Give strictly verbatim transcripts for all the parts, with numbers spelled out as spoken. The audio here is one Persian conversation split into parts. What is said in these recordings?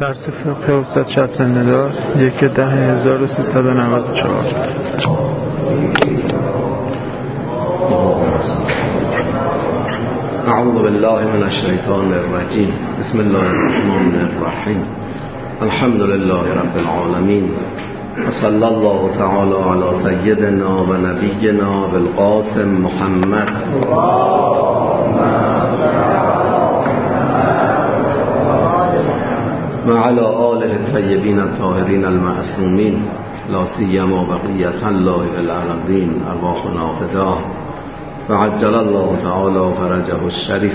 درس فقه استاد شبت ندار یک ده هزار و سیصد و نود و چهار. اعوذ بالله من الشیطان الرجیم. بسم الله الرحمن الرحیم. الحمد لله رب العالمین و صلی الله تعالی علی سیدنا و نبینا بالقاسم محمد و علی آله الطیبین الطاهرین المعصومین لا سیما بقیة الله الارضین ارواحنا فداه و عجل الله تعالی فرجه الشریف.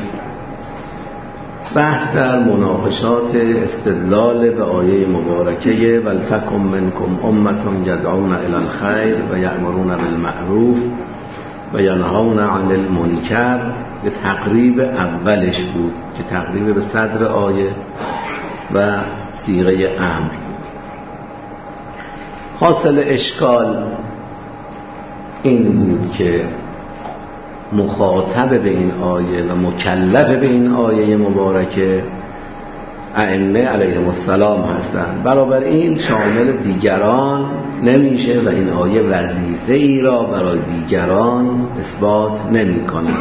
بحث در مناقشات استدلال به آیه مبارکه ولتکن منکم امة یدعون الی الخیر و یأمرون بالمعروف و ینهون عن المنکر به تقریب اولش بود که تقریب به صدر آیه و صیغه امر. حاصل اشکال این بود که مخاطب به این آیه و مکلف به این آیه مبارکه ائمه علیهم السلام هستند، برابر این شامل دیگران نمیشه و این آیه وظیفه ای را برای دیگران اثبات نمی کند.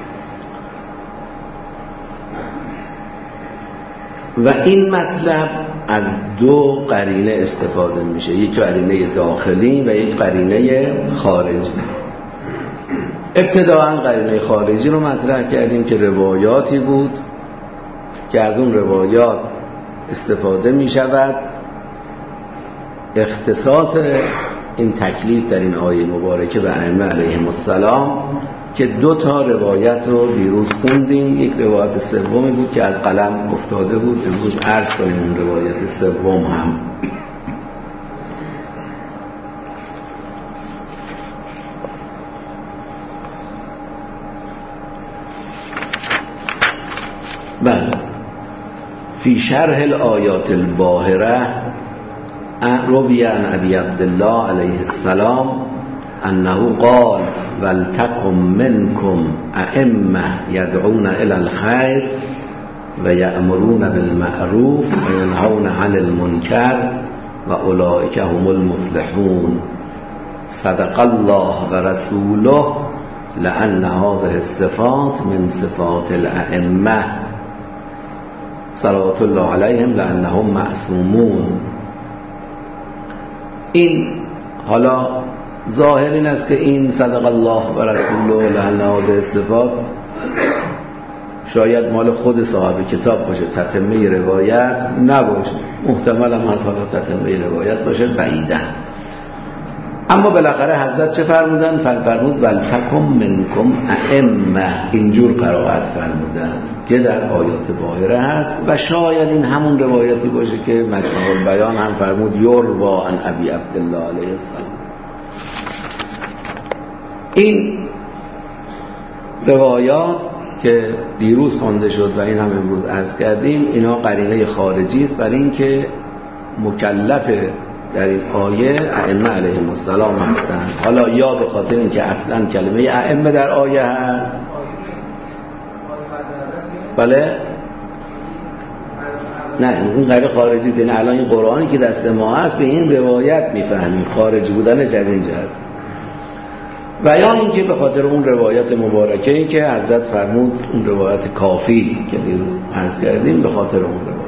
و این مطلب از دو قرینه استفاده میشه، یک قرینه داخلی و یک قرینه خارجی. ابتداءً قرینه خارجی رو مطرح کردیم که روایاتی بود که از اون روایات استفاده می شود اختصاص این تکلیف در این آیه مبارکه به ائمه علیهم السلام که دو تا روایت رو دیروز خوندیم. یک روایت سومی بود که از قلم افتاده بود، امروز عرض کنیم اون روایت سوم هم. بله. فی شرح الآیات الباهره روی عن ابی عبدالله علیه السلام انه قال ولتکن منکم ائمه یدعون الی الخیر و یأمرون بالمعروف و ینهون عن المنکر و اولئک هم المفلحون. صدق الله و رسوله لأن هذه الصفات من صفات الائمه صلوات الله علیهم لأنهم معصومون. این حالا ظاهر این است که این صدق الله و رسوله لأن هذه الصفات شاید مال خود صاحب کتاب باشه، تتمه روایت نباشه، محتمل هم از حالا تتمه روایت باشه بعیداً. اما بالاخره حضرت چه فرمودن؟ فرمود ولتکن منکم ائمه، اینجور قرائت فرمودن که در آیات باهره هست و شاید این همون روایتی باشه که مجمع البیان هم فرمود یروا عن ابی عبدالله علیه السلام. این روایات که دیروز خوانده شد و این هم امروز عرض کردیم، اینا قرینه خارجی است برای اینکه مکلف در این آیه ائمه علیهم السلام هستند. حالا یا به خاطر اینکه اصلا کلمه ائمه در آیه هست، بله نه این غیر خارجی است. یعنی الان این قرآنی که دست ما هست به این روایت میفهمیم خارجی بودنش از این جهت، و یا اینکه به خاطر اون روایت مبارکه‌ای که حضرت فرمود اون روایت کافی که دیروز عرض کردیم، به خاطر اون روایت.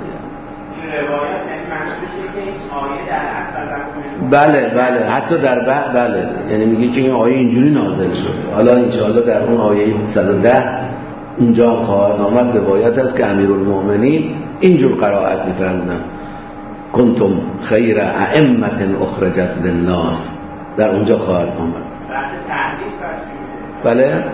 بله بله حتی در بعد بله، یعنی میگه که این آیه اینجوری نازل شده. حالا انشاءالله در اون آیه صد و ده اونجا خواهد آمد روایت است که امیرالمؤمنین اینجور قرائت می‌فرمودن کنتم خیر ائمة اخرجت للناس، در اونجا خواهد آمد. بله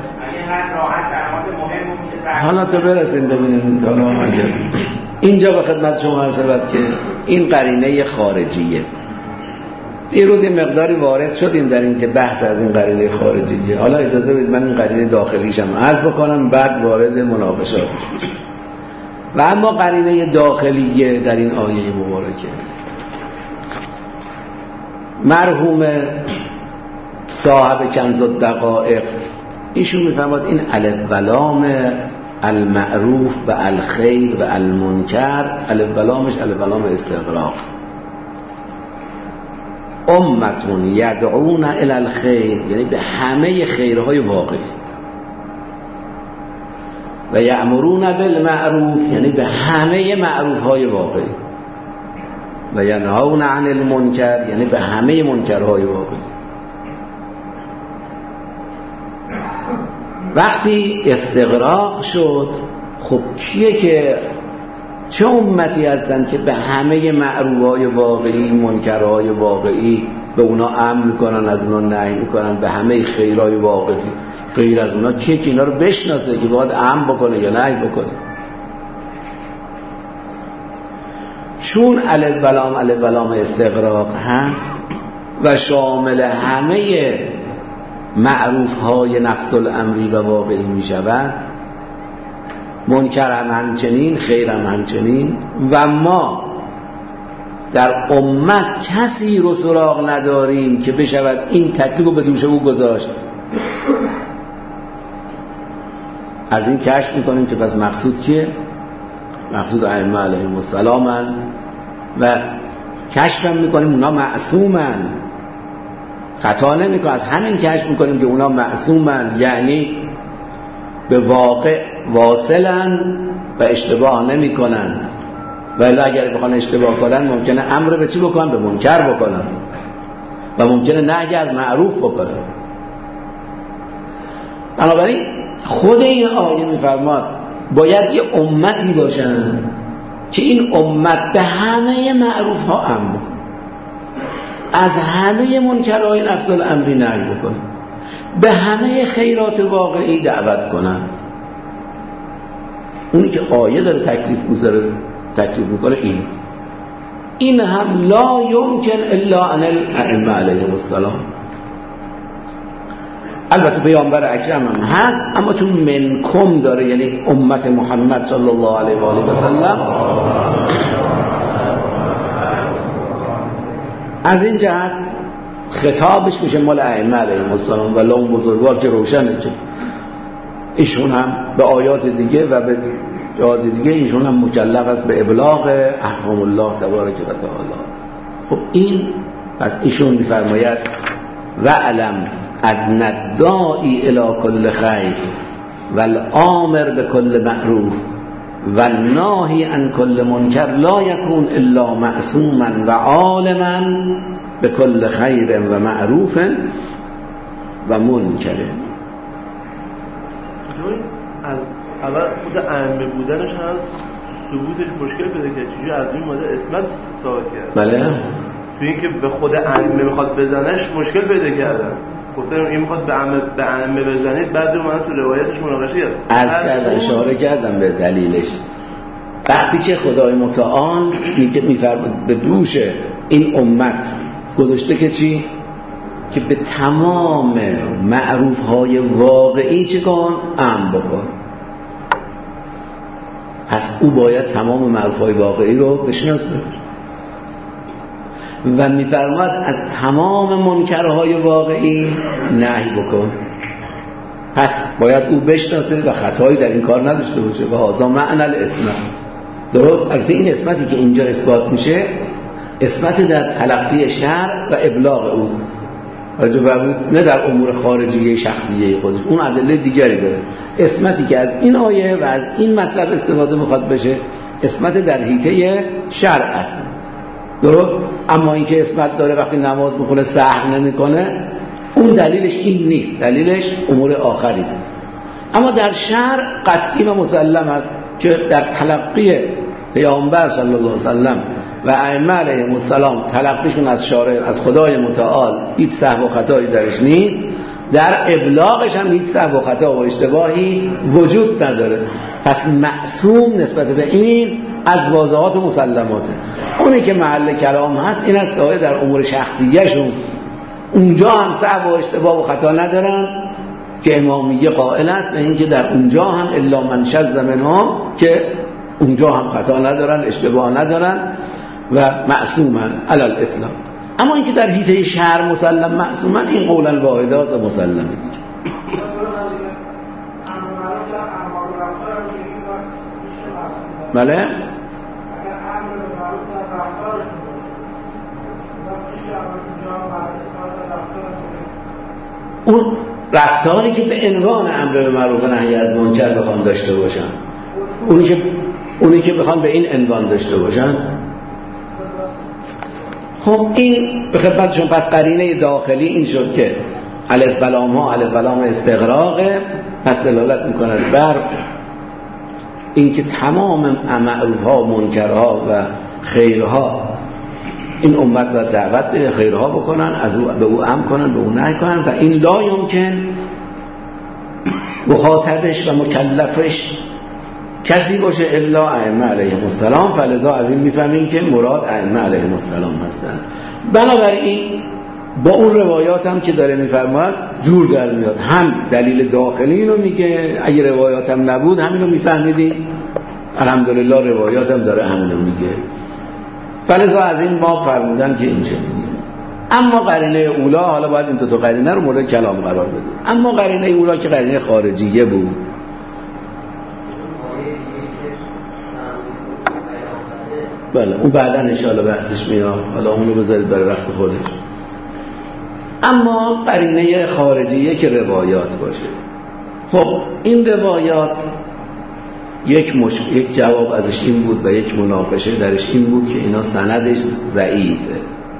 حالا تا برسیم ببینیم تا آمده. اینجا به خدمت شما عرض شود که این قرینه خارجیه. دیروز یه مقداری وارد شدیم در این که بحث از این قرینه خارجیه. حالا اجازه بدید من این قرینه داخلیشم عرض بکنم، بعد وارد مناقشاتش بشیم. و اما قرینه داخلیه در این آیه مبارکه، مرحوم صاحب کنز الدقائق ایشون میفرماد این الف و لام المعروف و الخیر و المنکر، الف بلامش الف بلام استغراق. امتون یدعون الی الخیر یعنی به همه خیرهای واقعی، و یأمرون بالمعروف یعنی به همه معروفهای واقعی، و ینهون عن المنکر یعنی به همه منکرهای واقعی. وقتی استغراق شد، خب کیه که چه امتی هستند که به همه معروفهای واقعی، منکرهای واقعی به اونا امر میکنن، از اونا نهی میکنن، به همه خیرهای واقعی غیر از اونا کیه که اینا رو بشناسه که باید امر بکنه یا نهی بکنه؟ چون الف بلام الف بلام استغراق هست و شامل همه معروف های نفس الامری و واقعی می شود، منکر هم همچنین، خیر هم همچنین، و ما در امت کسی رو سراغ نداریم که بشود این تکلیف رو به دوش او گذاشت. از این کشف میکنیم که پس مقصود کیه؟ مقصود ائمه علیهم السلام، و کشف هم میکنیم اونا معصومن، خطا نمیکنن. از همین کشف میکنیم که اونا معصومن، یعنی به واقع واصلن و اشتباه نمیکنن، ولی اگر بخوان اشتباه کنن ممکنه امر به چی بکنن؟ به منکر بکنن، و ممکنه نهی از معروف بکنن. بنابراین خود این آیه میفرماد باید یه امتی باشن که این امت به همه معروف ها امر، از همه منکرهای نفس الامری نهی بکنن، به همه خیرات واقعی دعوت کنن. اونی که آیه داره تکلیف گذاره تکلیف میکنه این این هم لا یمکن الا ان الائمه علیهم السلام. البته پیامبر اکرم هم هست، اما چون منکم داره یعنی امت محمد صلی الله علیه و آله و سلم، از این جهت خطابش میشه مال ائمه علیهم السلام، و اون بزرگوار که روشنه که ایشون هم به آیات دیگه و به آیات دیگه ایشون هم مکلف است به ابلاغ احکام الله تبارک و تعالی. خب این پس ایشون میفرماید و علم ادن الداعی الی کل خیر و الامر به کل معروف و الناهی عن کل منکر لا یکون الا معصوما و عالما به کل خیر و معروف و منکر. از اول خود ائمه بودنش هست ثبوتش مشکل پیدا کرد، چجوری از این ماده اسمت ثابت کرد؟ بله، تو این که به خود ائمه میخواد بزنش مشکل پیدا کردن. گفتم این میخواد به ائمه به ائمه بزنید، بعد من تو روایتش مناقشه هست. از کردن اشاره کردم به دلیلش. وقتی که خدای متعال میگه میفرماد به دوش این امت گذاشته که چی؟ که به تمام معروف های واقعی چی کن؟ امر بکن. پس او باید تمام معروف های واقعی رو بشناسه و میفرماد از تمام منکرهای واقعی نهی بکن. پس باید او بشناسه و خطایی در این کار نداشته باشه. و هذا معنی الاسمت. درست؟ البته این اسمتی که اینجا اثبات میشه اسمت در تلقی شرع و ابلاغ اوست، نه در امور خارجیه شخصیه خودش. اون ادله دیگری داره. اسمتی که از این آیه و از این مطلب استفاده میخواد بشه اسمت در حیطه شرع است. درست؟ اما این که اسمت داره وقتی نماز میخونه سهو نمیکنه، اون دلیلش این نیست، دلیلش امور آخری است. اما در شرع قطعی و مسلم است که در تلقی پیامبر صلی الله علیه و سلم و ائمه علیهم السلام تلقیشون از شارع از خدای متعال هیچ سهو و خطایی درش نیست، در ابلاغش هم هیچ سهو و خطا و اشتباهی وجود نداره. پس معصوم نسبت به این از واضحات و مسلماته. اونی که محل کلام هست این است که در امور شخصیه‌شون اونجا هم سهو و اشتباه و خطا ندارن که امامیه قائل است به این که در اونجا هم الا من شذ منهم که اونجا هم خطا ندارن، اشتباه ندارن و معصومن علی الاطلاق. اما اینکه در حیطه شرع مسلم معصومن، این قولا واحده است و مسلمه دیگه. بله؟ اون رفتاری که به عنوان امر به معروف و نهی از منکر بخوان داشته باشن، اونی که اونی که بخوان به این عنوان داشته باشن. خب این به خدمتشون پس قرینه داخلی این شد که الف بلام ها الف بلام استغراقه، پس دلالت میکنند بر اینکه تمام معروف ها منکرها و خیرها این امت باید دعوت به خیرها بکنن، از او به او امر کنن، به او نهی کنن و این لا یمکن مخاطبش و مکلفش کسی باشه الا ائمه علیهم السلام. فلذا از این میفهمیم که مراد ائمه علیهم السلام هستن. بنابراین با اون روایات هم که داره میفرماد جور در میاد، هم دلیل داخلی اینو میگه، اگه روایات هم نبود همینو میفهمیدیم، الحمدلله روایات هم داره همینو میگه. فلذا از این ما فرمودن که این چنینه. اما قرینه اولا، حالا باید این دو تا قرینه رو مورد کلام قرار بدیم. اما قرینه اولا که قرینه خارجیه بود، بله اون بعدا انشاءالله بحثش میاد، حالا اون رو بذارید برای وقت خودش. اما قرینه خارجیه که روایات باشه. خب این روایات یک مش... یک جواب ازش این بود و یک مناقشه درش این بود که اینا سندش ضعیفه،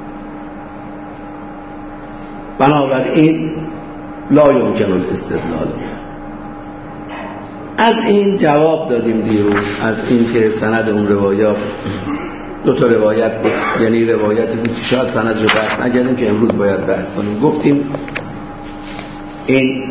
بنابراین لا یمکن الاستدلال. از این جواب دادیم دیروز، از این که سند اون روایات دو تا روایت بود، یعنی روایتی بود که شاید سند رو بحث نکردیم که امروز باید بحث کنیم. گفتیم این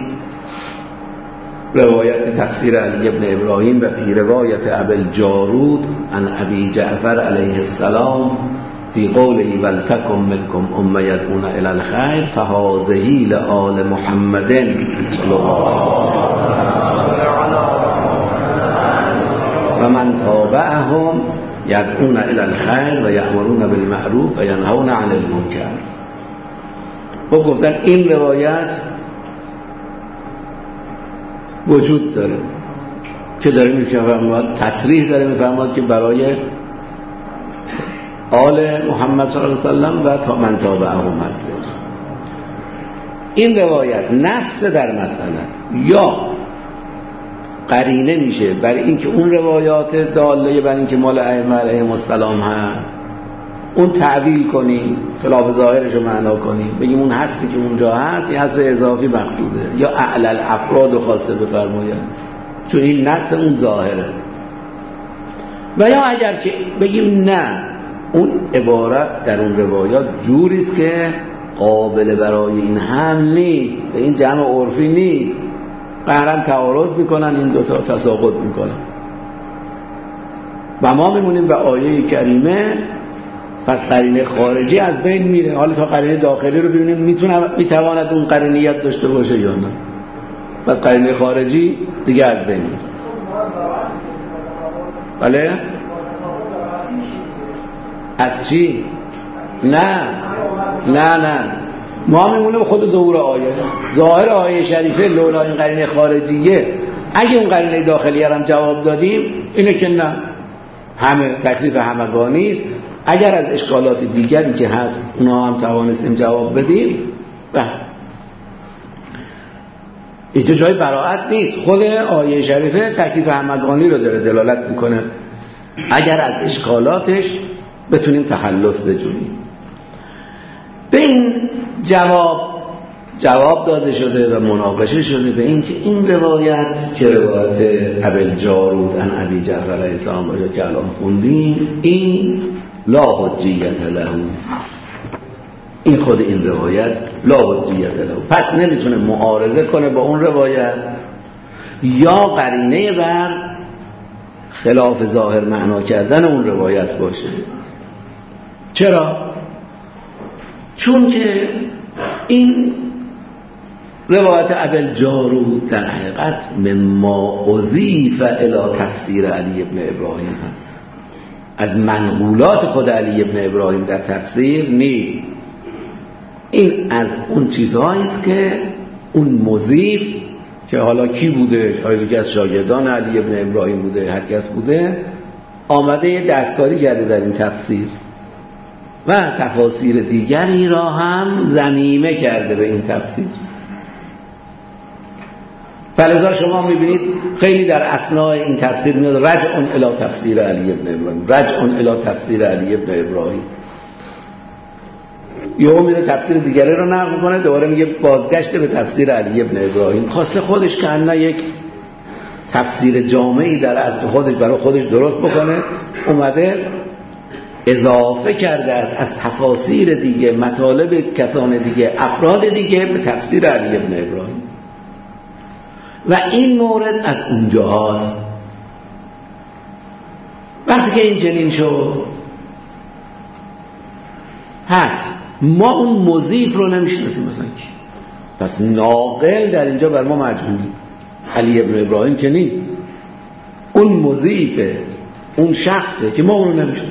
روایت تفسیر علی ابن ابراهیم و فی روایت ابی الجارود عن ابی جعفر علیه السلام فی قوله ولتکن منکم امه یدعون الی الخیر فهذه لآل محمد صلی الله و من تابعهم یدعون الی الخیر و یأمرون بالمعروف و ینهون عن المنکر. و گفتن این روایت وجود داره که داره میفرماد، تصریح داره میفرماد که برای آل محمد صلی الله علیه وسلم و تا من تابعهم هست. این روایت نص در مسئله است یا قرینه میشه برای اینکه اون روایات داله بر اینکه مال ائمه علیهم السلام هست اون تعویل کنی، خلاف ظاهرش رو معنا کنی، بگیم اون هستی که اونجا هست یه حصر اضافی مقصوده، یا اعلل افراد و خواسته بفرماید چون این نص اون ظاهره. و یا اگر که بگیم نه اون عبارت در اون روایات جوریست که قابل برای این حمل نیست، به این جمع عرفی نیست، قهرن تعارض میکنن، این دوتا تساقط میکنن و ما میمونیم به آیه کریمه. پس قرینه خارجی از بین میره. حالا تا قرینه داخلی رو ببینیم میتونه میتواند اون قرینیت داشته باشه یا نه. پس قرینه خارجی دیگه از بین میره. بله؟ از چی؟ نه نه نه ما میمونه به خود ظهور آیه. ظاهر آیه شریفه لولا این قرینه خارجیه، اگه اون قرینه داخلی هم جواب دادیم اینه که نه همه تکلیف همگانی است. اگر از اشکالات دیگری که هست اونا هم توانستیم جواب بدیم، به اینجا جای براعت نیست، خود آیه شریفه تکلیف همگانی رو داره دلالت میکنه. اگر از اشکالاتش بتونیم تخلص بجوییم. به این جواب جواب داده شده و مناقشه شده به این که این روایت که روایت ابی الجارود عن ابی جعفر علیه السلام باشه که الان خوندیم، این لا حجیت له، این خود این روایت لا حجیت له، پس نمیتونه معارضه کنه با اون روایت یا قرینه بر خلاف ظاهر معنا کردن اون روایت باشه. چرا؟ چون که این روایت ابی الجارود در حقیقت مما اضیف الی تفسیر علی ابن ابراهیم هست، از منقولات خود علی ابن ابراهیم در تفسیر نیست. این از اون چیزهایی است که اون مضیف که حالا کی بوده، شاید یکی از شاگردان علی ابن ابراهیم بوده، هر کس بوده، آمده یه دستکاری کرده در این تفسیر و تفاسیر دیگری را هم ضمیمه کرده به این تفسیر. فلذا شما میبینید خیلی در اثناء این تفسیر میاد رجع الی تفسیر علی ابن ابراهیم، رجع الی تفسیر علی ابن ابراهیم. یهو میره تفسیر دیگری رو نقل میکنه، دوباره میگه بازگشت به تفسیر علی ابن ابراهیم. خواسته خودش که انا یک تفسیر جامعی در اصل خودش برای خودش درست بکنه، اومده اضافه کرده است از تفاسیر دیگه، مطالب کسان دیگه، افراد دیگه به تفسیر علی ابن ابراهیم. و این مورد از اونجا هاست. وقتی که این چنین شد، پس ما اون مضیف رو نمیشناسیم مثلا کی، پس ناقل در اینجا بر ما مجهولی. علی ابن ابراهیم که نیست، اون مضیفه، اون شخصه که ما اونو نمیشناسیم.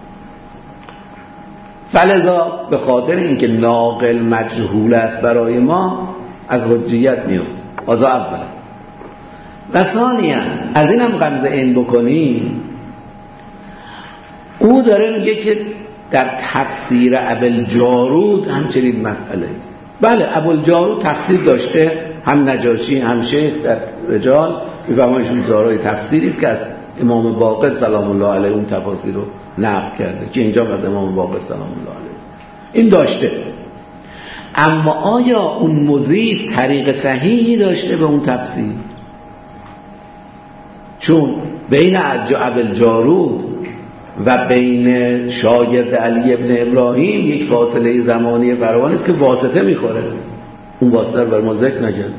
فلذا به خاطر اینکه ناقل مجهول است برای ما از حجیت میفته. آزا اولا و ثانیا از اینم غمزه این بکنیم، او داره میگه که در تفسیر ابوالجارود همچنین مسئله است. بله ابوالجارود تفسیر داشته، هم نجاشی هم شیخ در رجال میفهمایشون دارای تفسیری است که از امام باقر سلام الله علیه اون تفاسیر رو نقل کرده که اینجا از امام باقر سلام الله علیه این داشته. اما آیا اون مضیف طریق صحیحی داشته به اون تفسیر؟ چون بین ابوالجارود و بین شاگرد علی ابن ابراهیم یک فاصله زمانی فراوانی است که واسطه میخوره، اون واسطه رو بر ما ذکر نکرد.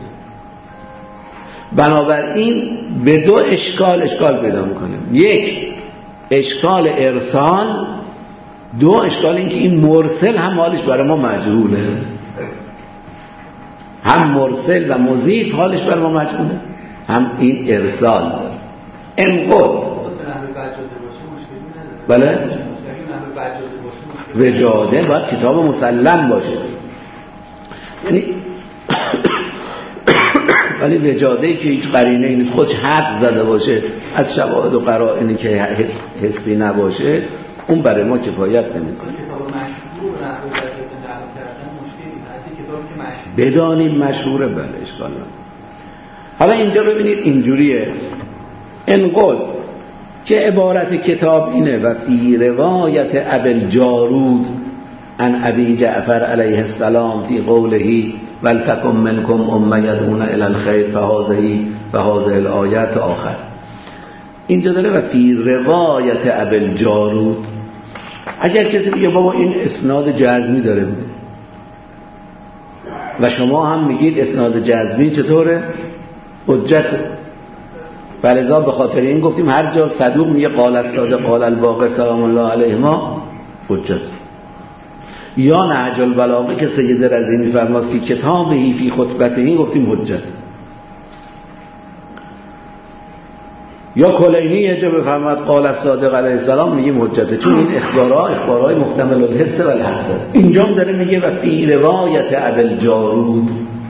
بنابراین به دو اشکال اشکال پیدا میکنه. یک اشکال ارسال، دو اشکال این که این مرسل هم حالش برای ما مجهوله، هم مرسل و مضیف حالش برای ما مجهوله، هم این ارسال. انقد بله وجاده باید کتاب مسلم باشه، یعنی ولی وجاده‌ای که هیچ قرینه این خودش حد زده باشه از شواهد و قرائنی که حسی نباشه، اون برای ما کفایت نمیکنه. بدانیم مشهوره بله اشکال نداره. حالا اینجا ببینید اینجوریه، انقل که عبارت کتاب اینه و فی روایت ابوالجارود عن ابی جعفر علیه السلام فی قوله ولتکن منکم امه یدعون الی الخیر فهذه فهذه الآیات آخر. اینجا داره و فی روایت ابوالجارود. اگر کسی بگه بابا این اسناد جزمی داره بوده و شما هم میگید اسناد جزمی چطوره؟ حجت. فلذا به خاطر این گفتیم هر جا صدوق میگه قال الصادق قال الباقر سلام الله علیهما حجت. یا نهج البلاغه که سید رضی میفرماد فی کتابه فی خطبته گفتیم حجت. یا کلینی یه جا بفرماد قال الصادق علیه السلام میگیم حجته، چون این اخبارها اخبارهای محتمل الحس و الحدس است. اینجا هم داره میگه و فی روایت ابوالجارود.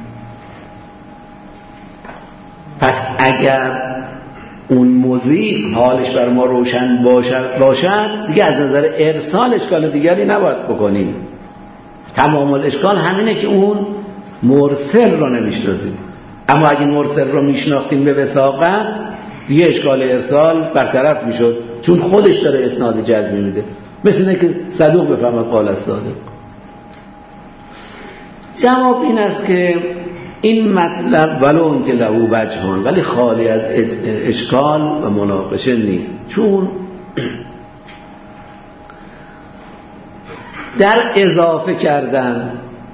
پس اگر اون مضیف حالش بر ما روشن باشد باشد دیگه از نظر ارسال اشکال دیگری نباید بکنیم. تمام الاشکال همینه که اون مرسل رو نمیشناسیم. اما اگه مرسل رو میشناختیم به وثاقت دیگه اشکال ارسال برطرف میشد، چون خودش داره اسناد جزمی میده. مثل اینه که صدوق بفهمد قال الصادق. جواب این است که این مطلب ولو اینکه له وجهان ولی خالی از اشکال و مناقشه نیست، چون در اضافه کردن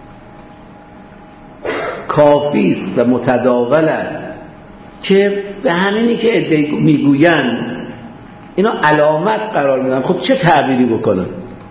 کافی است و متداول است که به همینی که ادعی میگوین اینا علامت قرار میدن. خب چه تعبیری بکنن؟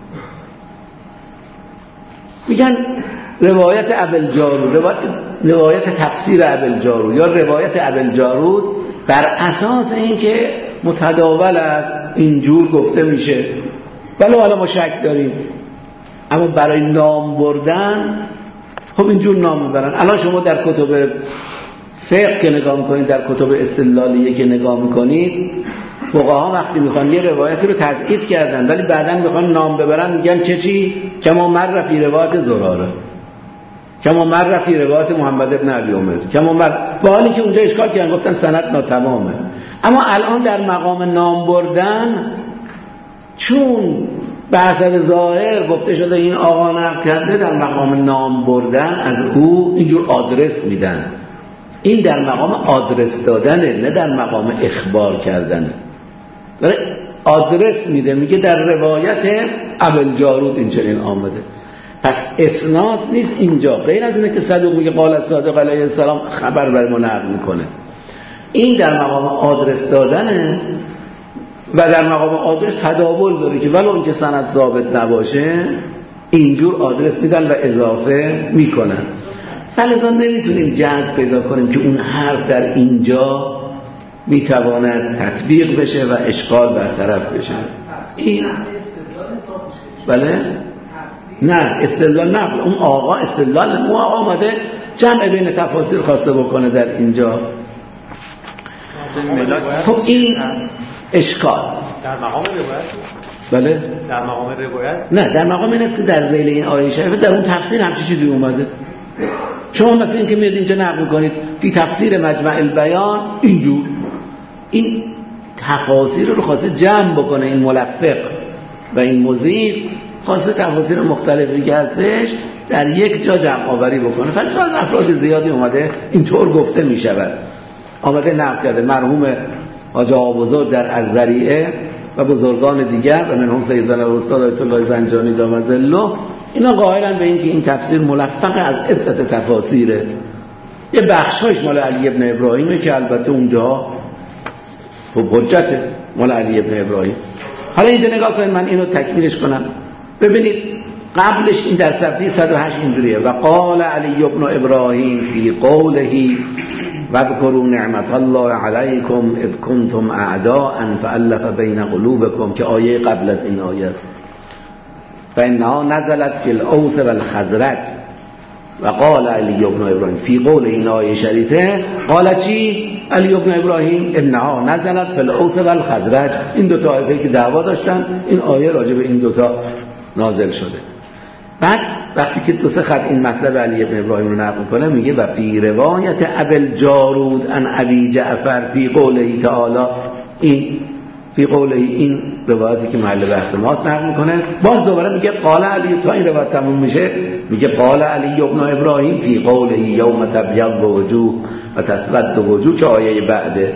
میگن روایت ابوالجارود، روایت روایت تفسیر ابوالجارود یا روایت ابوالجارود بر اساس اینکه متداول است اینجور گفته میشه، ولی حالا ما شک داریم. اما برای نام بردن خب اینجور نام میبرن. الان شما در کتب فقه که نگاه میکنید، در کتب استدلالیه که نگاه میکنید، فقها وقتی میخوان یه روایتی رو تضعیف کردن ولی بعدن میخوان نام ببرن میگن چه چی؟ کما مر فی روایت زراره، کما مر فی روایت محمد ابن ابی عمر، کما مر، با حالی که اونجا اشکال کردن گفتن سند ناتمامه. اما الان در مقام نام بردن چون به حسب ظاهر گفته شده این آقا نقل کرده، در مقام نام بردن از او اینجور آدرس میدن. این در مقام آدرس دادنه، نه در مقام اخبار کردنه. داره آدرس میده، میگه در روایت ابوالجارود این چنین آمده. پس اسناد نیست اینجا، غیر از اینه که صدوق میگه قال الصادق علیه السلام خبر بر ما نقل میکنه. این در مقام آدرس دادنه و در مقام آدرس تداول داره که ولو اینکه سند ثابت نباشه اینجور آدرس میدن و اضافه میکنن. فلذا نمیتونیم جزم پیدا کنیم که اون حرف در اینجا میتواند تطبیق بشه و اشکال برطرف بشه. این بله؟ نه استدلال نه، اون آقا استدلال مو آقا آمده جمع بین تفاسیر خواسته بکنه در اینجا. خب این اشکال در مقام روایت. بله در مقام روایت نه، در مقام این است که در ذیل این آیه شریفه در اون تفسیر همچی چیزی اومده. شما مثلا این که میاد اینجا نقل کنید فی تفسیر مجمع البیان اینجور، این تفاسیر رو خواسته جمع بکنه، این ملفق و این مضیف خواسته تفاسیر مختلفی که هستش در یک جا جمع آوری بکنه. فقط از افراد زیادی اومده اینطور گفته میشود، آمده نقل کرده مرحوم حاج آقا بزرگ در الذریعه و بزرگان دیگر و منهم سیدنا الاستاد آیت الله زنجانی دام ظله، اینا قائلن به این که این تفسیر ملفق از عدت تفاسیره. یه بخشایش مال علی ابن ابراهیمه که البته اونجا خب حجته مال علی ابن ابراهیم. حالا اینجا نگاه کنید، من اینو تکمیلش کنم. ببینید قبلش این در صفحه صد و هشت اینجوریه و قال علی ابن ابراهیم فی قوله واذکروا نعمت الله علیکم اذ کنتم اعداء فالف بین قلوبکم، که آیه قبل از این آیه است. فانها نزلت فی الاوس والخزرج و قال علی ابن ابراهیم فی قول این آیه شریفه قال چی؟ علی ابن ابراهیم انها نزلت فی الاوس والخزرج. این دو طایفه که دعوا داشتن این آیه راجع به این دوتا نازل شده. بعد وقتی که دو سه خط این مطلب علی ابن ابراهیم رو نقل کنه میگه و فی روایت ابوالجارود عن ابی جعفر فی قوله تعالی، این فی قوله این روایتی که محل بحث ماست نقل میکنه. باز دوباره میگه قال علی، تا این روایت تموم میشه میگه قال علی ابن ابراهیم فی قوله یوم تبیض وجوه و تسود وجوه، که آیه بعده.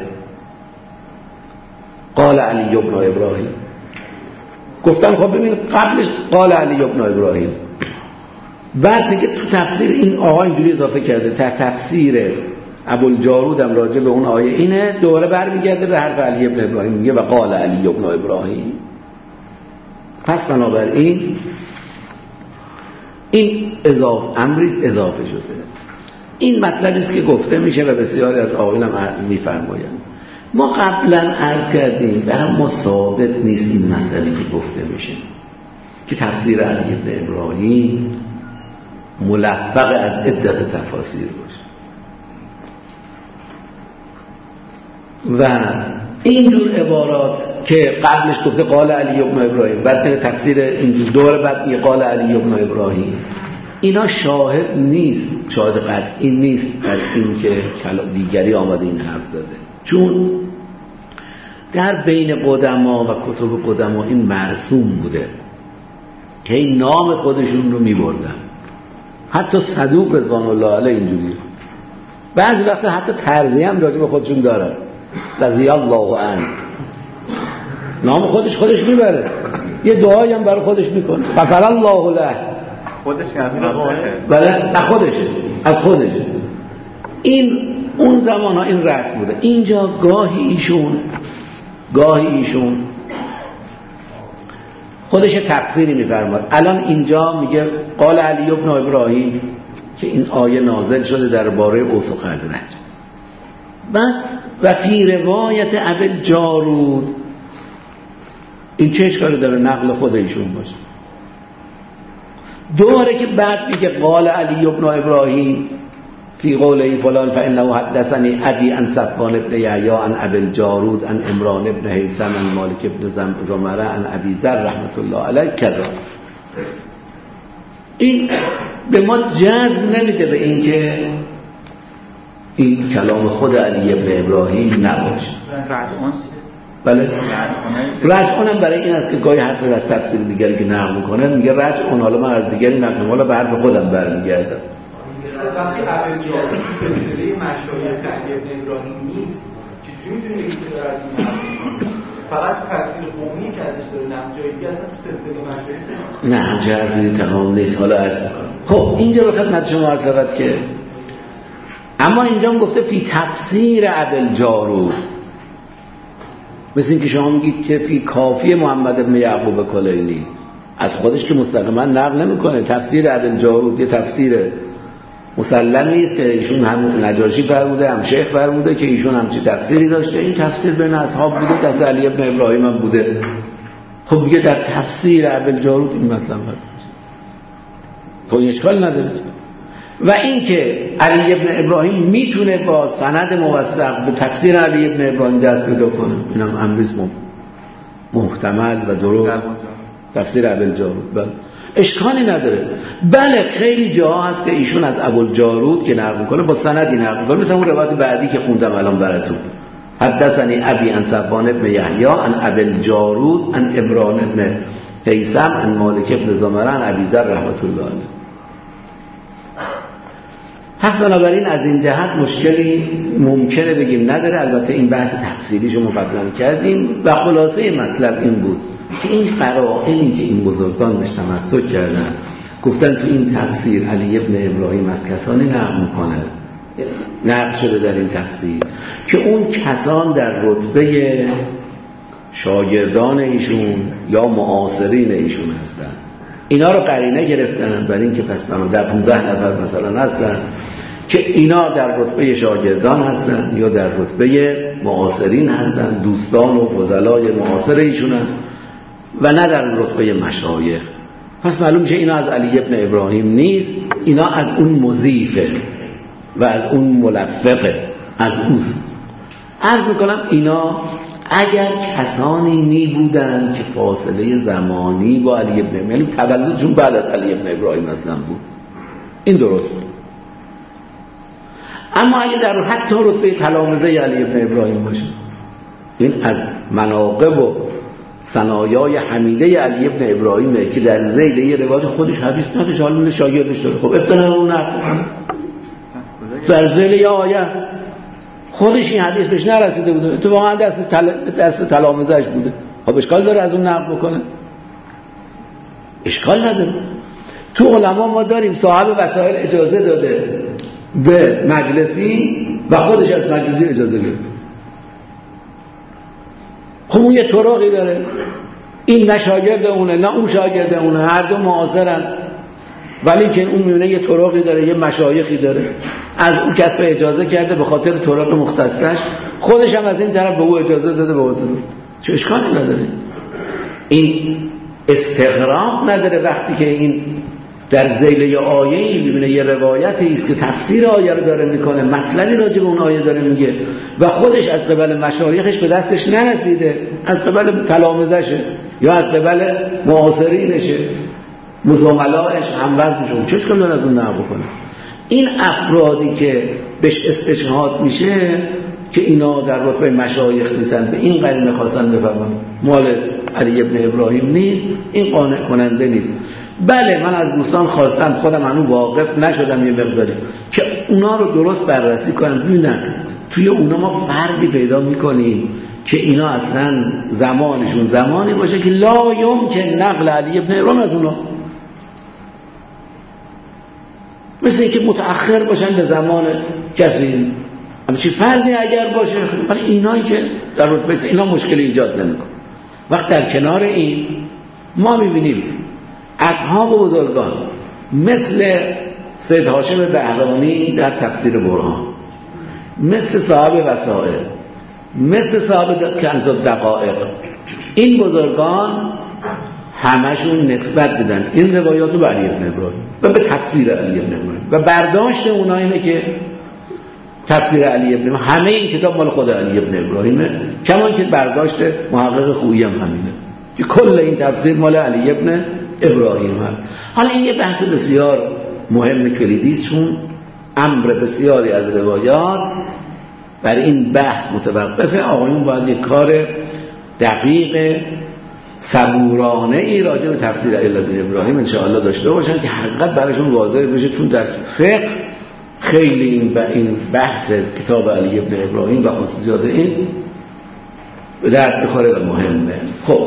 قال علی ابن ابراهیم گفتم خب ببین قبلش قال علی ابن ابراهیم، بعد میگه تو تفسیر این آقا اینجوری اضافه کرده، تا تفسیر ابوالجارود هم راجع به اون آیه اینه، دوباره برمیگرده به حرف علی ابن ابراهیم میگه و قال علی ابن ابراهیم. پس بنابراین این اضافه امریز اضافه شده. این مطلبی است که گفته میشه و بسیاری از آقایان هم میفرمایند. ما قبلا عرض کردیم برای ما ثابت نیست این مطلبی که گفته میشه که تفسیر علی ابن ابراهیم ملفق از عدت تفاسیر باشه و اینجور عبارات که قبلش گفته قال علی ابن ابراهیم، بعد تفسیر اینجور دور بعد میگه قال علی ابن ابراهیم، اینا شاهد نیست، شاهد قطعی نیست در این که دیگری آمده این حرف زده. چون در بین قدما و کتب قدما این مرسوم بوده که این نام خودشون رو میبردن. حتی صدوق رضوان الله علیه اینجوری، بعضی وقتا حتی ترضیه هم راجع به خودشون دارن، رضی الله عنه، نام خودش خودش میبره، یه دعایی هم برای خودش میکنه غفر الله له، خودش که از بله از خودشه از خودشه. این اون زمان ها این رسم بوده. اینجا گاهی ایشون گاهی ایشون خودش تفسیری میفرماد. الان اینجا میگه قال علی ابن ابراهیم که این آیه نازل شده درباره اوس و خزرج. بعد و فی روایت ابوالجارود، این چه اشکالی داره نقل خود ایشون باشه؟ دوره که بعد میگه قال علی ابن ابراهیم فی قوله فلان فانه حدثنی ابی عن صفوان بن یحیی عن ابی الجارود عن عمران بن حیثم عن مالک بن زمره عن ابی ذر رحمت الله علیه کذا. این به ما جزم نمیده به این که این کلام خود علی ابن ابراهیم نباشه. رجعان بله رجعان هم برای این است که گاهی حرف از تفسیر دیگری که نقل میکنه میگه رجعان، حالا من از دیگری نقل میکنم، حالا به حرف خودم برمیگردم. وقتی اول جاری سلسله مشایخ علی ابن ابراهیم نیست، چجوری میدونی که داره از این فقط تفسیر قومی که ازش داره نقل جایی دیگه اصلا تو سلسله مشایخ نه جردی تمام نیست. حالا از خب اینجا به خدمت شما عرض شود که اما اینجا هم گفته فی تفسیر ابی جارود، مثل این که شما میگید که فی کافی محمد بن یعقوب کلینی، از خودش که مستقیما نقل نمیکنه. تفسیر ابی جارود یه تفسیر مسلمی است که ایشون هم نجاشی فرموده، هم شیخ فرموده که ایشون هم چه تفسیری داشته. این تفسیر بین اصحاب بوده، دست علی ابن ابراهیم هم بوده. خب میگه در تفسیر ابی جارود این مطلب هست، خب اشکال نداره. و این که علی ابن ابراهیم میتونه با سند موثق به تفسیر علی ابن ابراهیم دست پیدا کنه، اینم امریز محتمل و درست. تفسیر ابی جارود بله اشکالی نداره. بله خیلی جاها هست که ایشون از ابو جارود که نقل میکنه با سندی نقل میکنه، مثلا اون روایت بعدی که خوندم الان براتون، حدثنی ابی عن صفوان بن یحیی عن ابی جارود عن عمران بن حیثم عن مالک بن زمره عن ابی ذر رحمت الله علیه. پس بنابراین از این جهت مشکلی ممکنه بگیم نداره. البته این بحث تفصیلیشو ما قبلا کردیم و خلاصه مطلب این بود که این قرائنی که این بزرگان بهش تمسک کردن، گفتن تو این تفسیر علی ابن ابراهیم از کسانی نقل میکنه، نقل شده در این تفسیر که اون کسان در رتبه شاگردان ایشون یا معاصرین ایشون هستن. اینا رو قرینه گرفتن برای این که پس در پانزده نفر مثلا هستن که اینا در رتبه شاگردان هستن یا در رتبه معاصرین هستن، دوستان و فضلای معاصر ایشونن و نه در رتبه مشایخ. پس معلوم میشه اینا از علی ابن ابراهیم نیست، اینا از اون مضیفه و از اون ملفقه، از اوست. عرض میکنم اینا اگر کسانی می بودن که فاصله زمانی با علی ابن ابراهیم، تولدشون بعد از علی ابن ابراهیم اصلا بود، این درست بود. اما اگه در حتی رتبه تلامذه علی ابن ابراهیم باشه، این از مناقب و ثنایای حمیده علی ابن ابراهیمه که در ذیل یه روایت خودش حدیث نداشت، حالا شاگردش داره. خب ابتدا اون نقل در ذیل یه آیه خودش این حدیث بهش نرسیده بوده، تو واقعا دست تل... دست تلامذه‌اش بوده. خب اشکال داره از اون نقل بکنه؟ اشکال نداره. تو علما ما داریم صاحب وسائل اجازه داده به مجلسی و خودش از مجلسی اجازه گرفت. خب اون یه طرقی داره، این نه شاگرد اونه نه اون شاگرد اونه، هر دو معاصرن، ولی که اون میونه یه طرقی داره، یه مشایخی داره، از اون کسب اجازه کرده به خاطر طرق مختصش، خودش هم از این طرف به او اجازه داده به او. چه اشکالی نداره؟ این استغراب نداره وقتی که این در ذیل آیه‌ای می‌بینه یه روایتی است که تفسیر آیه رو داره میکنه، مطلبی راجع به اون آیه داره میگه و خودش از قبل مشایخش به دستش نرسیده، از قبل تلامذه‌شه یا از قبل معاصرینشه، مزاملائش هموزنشون، چه اشکالی داره از اون نقل کنه؟ این افرادی که بهش استشهاد میشه که اینا در رتبه مشایخ نیستن، به این قرینه خواستن بفرمایند مال علی ابن ابراهیم نیست، این قانع کننده نیست. بله من از دوستان خواستم، خودم هنوز واقف نشدم یه مقداری، که اونا رو درست بررسی کنم ببینن توی اونا ما فرقی پیدا میکنیم که اینا اصلا زمانشون زمانی باشه که لا یمکن نقل علی ابن ابراهیم از اونا، مثل اینکه متأخر باشن به زمان کسی، اما چی فرقی اگر باشه، ولی اینایی که در رتبه اینا مشکلی ایجاد نمیکنه. وقت در کنار این ما میبینیم اصحاب بزرگان مثل سید هاشم بهرانی در تفسیر برهان، مثل صاحب وسائل، مثل صاحب کنز الدقائق، این بزرگان همشون نسبت بدن این روایاتو به علی ابن ابراهیم و به تفسیر علی ابن ابراهیم و برداشت اونا اینه که تفسیر علی ابن همه این کتاب مال خود علی ابن ابراهیمه، کمان که برداشت محقق خویی هم همینه که کل این تفسیر مال علی ابن ابراهیم هست. حالا این یه بحث بسیار مهم کلیدی است، چون امر بسیاری از روایات بر این بحث متوقفه. آقایون باید یک کار دقیق صبورانه ای راجع به تفسیر علی ابن ابراهیم انشاءالله داشته باشن که حقیقت براشون واضح بشه، چون در فقه خیلی این این بحث کتاب علی ابن ابراهیم و خصوصیات این به درد بخوره و مهمه. خب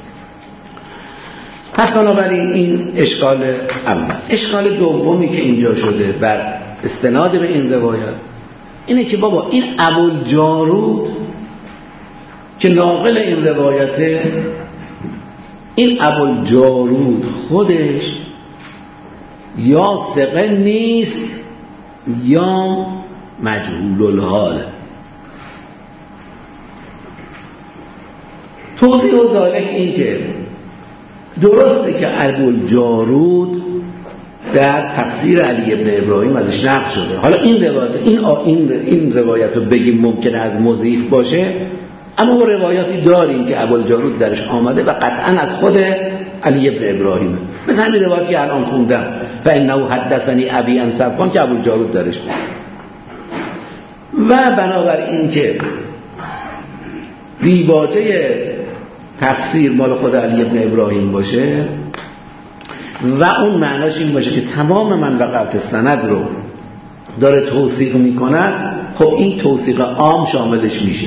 پس بنابراین این اشکال اول. اشکال دومی که اینجا شده بر استناد به این روایت اینه که بابا این ابوالجارود که ناقل این روایته، این ابوالجارود خودش یا ثقه نیست یا مجهول الحاله. توضیح و ذالک این که درسته که ابوالجارود در تفسیر علی ابن ابراهیم ازش نقل شده. حالا این روایت این این این روایت رو بگیم ممکنه از مضیف باشه، اما ما روایاتی داریم که ابوالجارود درش آمده و قطعا از خود علی ابن ابراهیمه. مثل همین روایتی الان خوندم فانه حدثنی ابی عن صفوان که ابوالجارود درش بود. و بنابراین که دیباجه تفسیر مال خود علی ابن ابراهیم باشه و اون معناش این باشه که تمام من وقف سند رو داره توثیق میکنه، خب این توثیق عام شاملش میشه.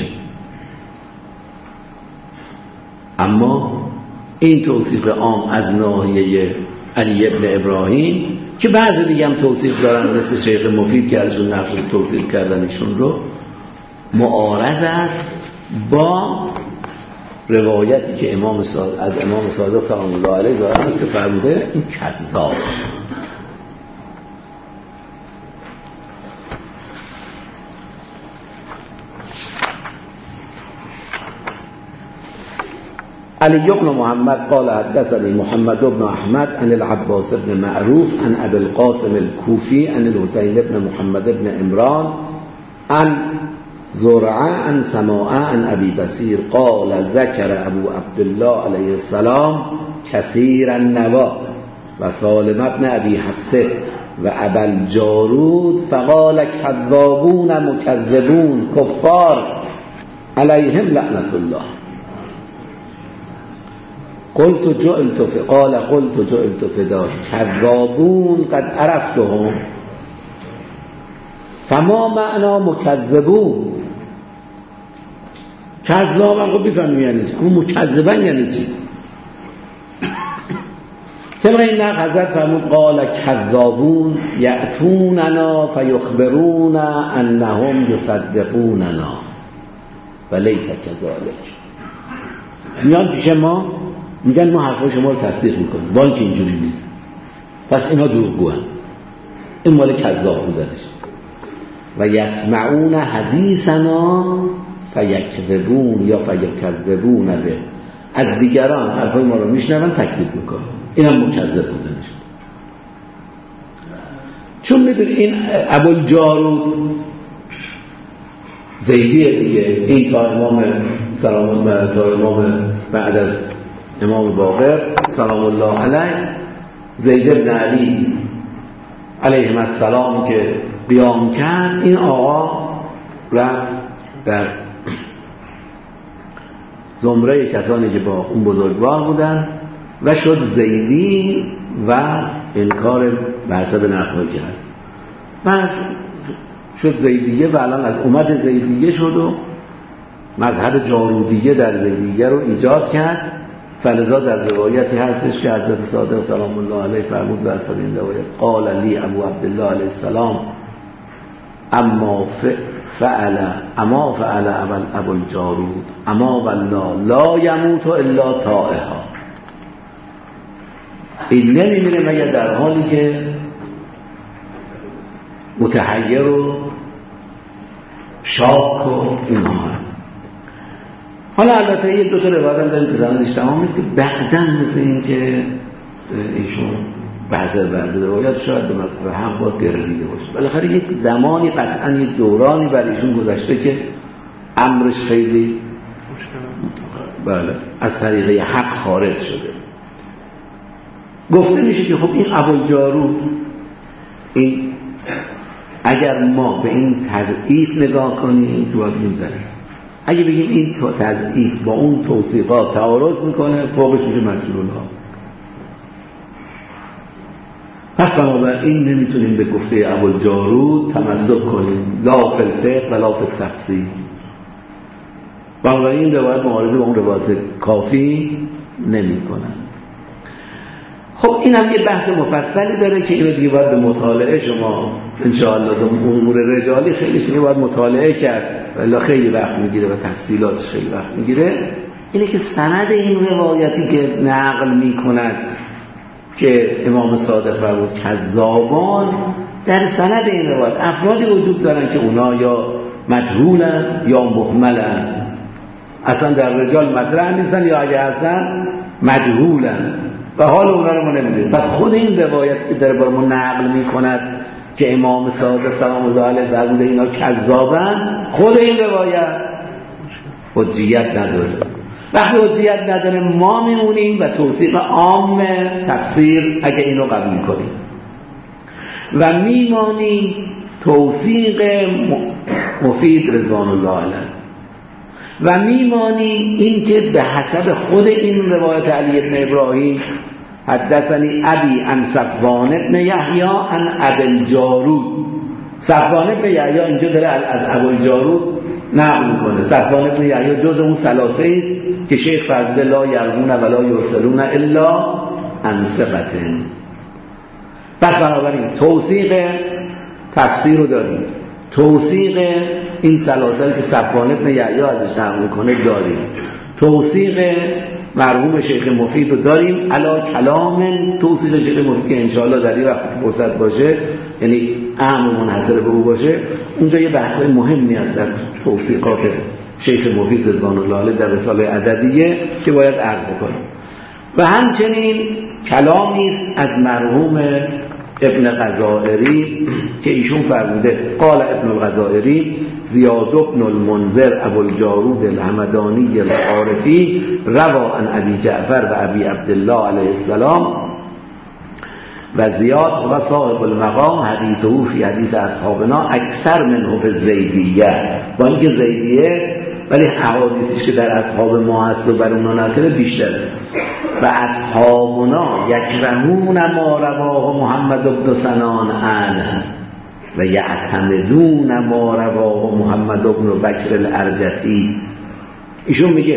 اما این توثیق عام از ناحیه علی ابن ابراهیم که بعضی دیگه هم توثیق دارن مثل شیخ مفید که ازشون نقل توثیق کردنشون رو معارض است با روایتی که امام صادق از امام صادق سلام الله علیه دارن است که فرموده این کذاب. علی بن محمد قال حدثني محمد بن احمد عن العباس بن معروف عن ابي القاسم الكوفي عن الحسين بن محمد بن عمران عن زرعه عن سماعه عن ابي بصير قال ذكر ابو عبد الله عليه السلام كثير النوا و سالم بن ابي حفصه و ابا الجارود فقال كذابون مكذبون كفار عليهم لعنة الله. قلت جئلت فقال قلت جئلت فداك كذابون قد عرفتهم فما معنى مكذبون. کذابن خب بفهمیم یعنی چی، اما مکذبن یعنی چی؟ طبق این نقل حضرت فرمود قال کذابون یأتوننا فیخبرون انهم یصدقوننا و لیس کذالک. میان پیش ما میگن ما حرفای شما رو تصدیق میکنیم با اینکه اینجوری نیست، پس اینا دروغگوان. این مال کذاب بودنش. و یسمعون حدیثنا فیکذبون یا فیکذبون به، از دیگران حرفای ما رو میشنون تکذیب میکنن، این هم مکذب بودنش. چون میدونی این ابوالجارود زیدیه دیگه، این تا امام سلام تا امام بعد از امام باقر سلام الله علیه زید بن علی علیهم السلام که قیام کرد، این آقا رفت در زمره کسانی که با اون بزرگوار بودن و شد زیدی و انکار بحثه نقل که هست. بعد شد زیدیه و الان از اومد زیدیه شد و مذهب جارودیه در زیدیه رو ایجاد کرد. فلذا در روایتی هستش که حضرت صادق سلام الله علیه فرمود و از این روایت قال لی ابو عبدالله علیه السلام اما فعل اما فعل اول ابو الجارود اما والله لا یموت الا طائها. این نمیمیره مگر در حالی که متحیر و شاک و اینها هست. حالا البته یه دو تا روایت هم داریم که سندش تمام نیست که بعدن مثل این که ایشون بعضی بعضی روایات شاید به مصرف هم باید گردیده باشه. بالاخره یک زمانی قطعا یک دورانی بر ایشون گذشته که امرش خیلی بله از طریقه حق خارج شده. گفته میشه که خب این ابوالجارود، این اگر ما به این تضعیف نگاه کنیم جواب میزنیم، اگه بگیم این تضعیف با اون توصیفات تعارض میکنه فوقش میشه مجهول ها. پس بنابراین نمیتونیم به گفته ابوالجارود تمسک کنیم، لا فی الفقه و لا فی التفسیر. بنابراین این روایت معارضه با اون روایت کافی نمیکنه. خب این هم یه بحث مفصلی داره که اینو دیگه باید به مطالعه شما انشاءالله در امور رجالی خیلیش دیگه باید مطالعه کرد ولی خیلی وقت میگیره و تفصیلاتش خیلی وقت میگیره. اینه که سند این روایتی که نقل میکنند که امام صادق فرمود کذابان، در سند این روایت افرادی وجود دارن که اونا یا مجهولن یا مهملن، اصلا در رجال مطرح نیستن یا اگه هستن مجهولن و حال اونا رو ما نمیدونیم. پس خود این روایت که در بار ما نقل میکند که امام صادق سلام الله علیه فرمود اینا کذابن، خود این روایت حجیت نداره. وقتی حجیت نداره ما میمونیم و توصیف عام تفسیر اگه اینو قبول کنیم و میمانیم توصیق مفید رضوان الله علیه و میمانیم این که به حسب خود این روایت علی ابن ابراهیم حدثنی ابی عن صفوان ابن یحیی عن ابوالجارود. صفوان ابن یحیی اینجا داره از ابوالجارود نقل میکنه. صفوان ابن یحیی جز اون ثلاثه است که شیخ فرموده لا یرمون ولا یرسلون الا عن ثقة. پس بنابراین توثیق تفسیر رو داریم، توثیق این سلاسل که صفوان ابن یحیی ازش نقل میکنه داریم، توثیق مرحوم شیخ مفید رو داریم، علا کلام توثیق شیخ مفید که انشاءالله در این وقت فرصت باشه، یعنی اهم منحصر به او باشه، اونجا یه بحث مهمی هست در توثیقات شیخ مفید رضوان الله علیه در رساله عددیه که باید عرض کنیم. و همچنین کلامی است از مرحوم ابن غزائری که ایشون فرموده قال ابن الغزائری زیاد ابن المنذر ابوالجارود الحمدانی العارفی روا عن ابی جعفر و ابی عبدالله علیه السلام و زیاد و صاحب المقام حدیثه فی حدیث اصحابنا اکثر منه به زیدیه، با اینکه زیدیه ولی حوادثش که در اصحاب ما هست و بر اونا نرکده بیشتره. و اصحابنا یکرهون ما رواه محمد بن سنان عنه و یعتمدون ما رواه محمد بن بکر الارجتی. ایشون میگه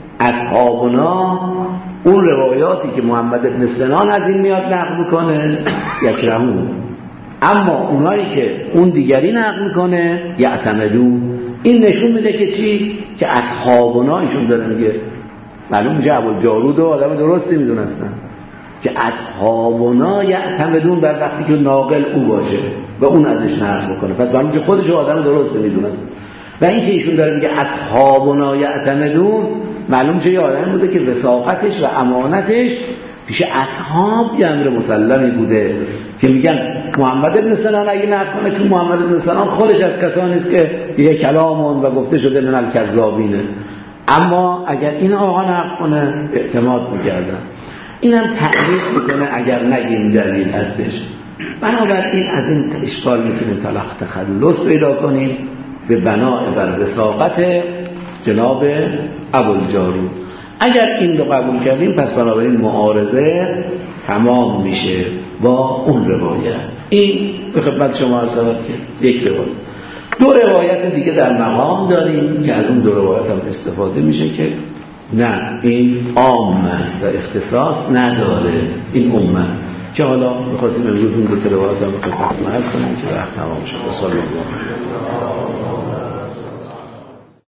اصحابنا اون روایاتی که محمد بن سنان از این میاد نقل میکنه یکرهون، اما اونایی که اون دیگری نقل میکنه یعتمدون. این نشون میده که چی؟ که اصحابنا ایشون داره میگه، معلوم میشه ابوالجارود و آدم درستی میدونستن که اصحابنا یعتمدون بر وقتی که ناقل او باشه و اون ازش نقل بکنه، پس معلوم میشه خودش آدم درستی میدونست. و این که ایشون داره میگه اصحابنا یعتمدون، معلوم میشه یه آدمی بوده که وثاقتش و امانتش پیش اصحاب یه امر مسلمی بوده که میگن محمد ابن سنان اگه نقل کنه، چون محمد ابن سنان خودش از کسانی است که یه کلامون و گفته شده من الکذابینه، اما اگر این آقا نقل کنه اعتماد میکردن. اینم تعریف میکنه اگر نگیم دلیل هستش. بنابراین از این اشکال میتونیم طلاق تخلص پیدا کنیم به بناء بر وثاقت جناب ابوالجارود. اگر این رو قبول کردیم پس بنابراین معارضه تمام میشه با اون روایت. این به خدمت شما عرض شود که یک روایت. دو روایت دیگه در مقام داریم که از اون دو روایت هم استفاده میشه که نه این عام است و اختصاص نداره، این امه که حالا می‌خواستیم امروز اون دو روایت هم به خدمت عرض کنیم که وقت تمام شد. صلی الله علیه و